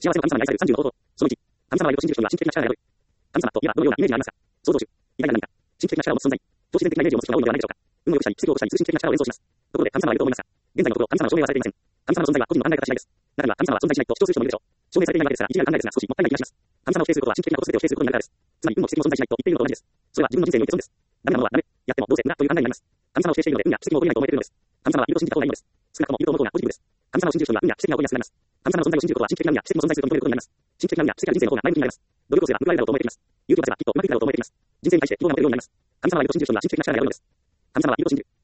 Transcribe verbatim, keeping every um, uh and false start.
幸せを神様に愛されるさんじゅうの方法。そのいち、神様は愛を信じる人には神秘的な力が宿る。神様といえばどのようなイメージがありますか？想像中。意外な何か。神秘的な力を持つ存在。超自然的なイメージを持つ人が多いのではないでしょうか。運を良くしたり、奇跡を起こしたりする神秘的な力を演奏します。ところで神様はいると思いますか？現在のところ神様の証明はされていません。神様の存在は個人の考え方次第です。中には神様は存在しないと主張する人もいるでしょう。証明されていないわけですから、一概に考えですが少しもったいない気がします。神様を否定することは神秘的なこと全てを否定することになるからです。つまり運も奇跡も存在しないと言っているのと同じです。それは自分の人生において損です。ダメなものはダメ。やってもどうせ無駄という考えになります。神様を否定しているので運や奇跡も起こりないと思えているのです。神様はいると信じた方がいいのです。少なくともいると思う方がポジティブです。神様を信じる人には運や奇跡が起こりやすくなります。神様の存在を信じることは神秘的な運や奇跡も存在すると認めることになります。神秘的な運や奇跡が人生の方が前向きになります。努力をすれば報われるだろうと思えています。勇気を出せばきっとうまくいくだろうと思えています。人生に対して希望が持てるようになります。神様はいると信じる人には神秘的な力が宿るのです。神様はいると信じる。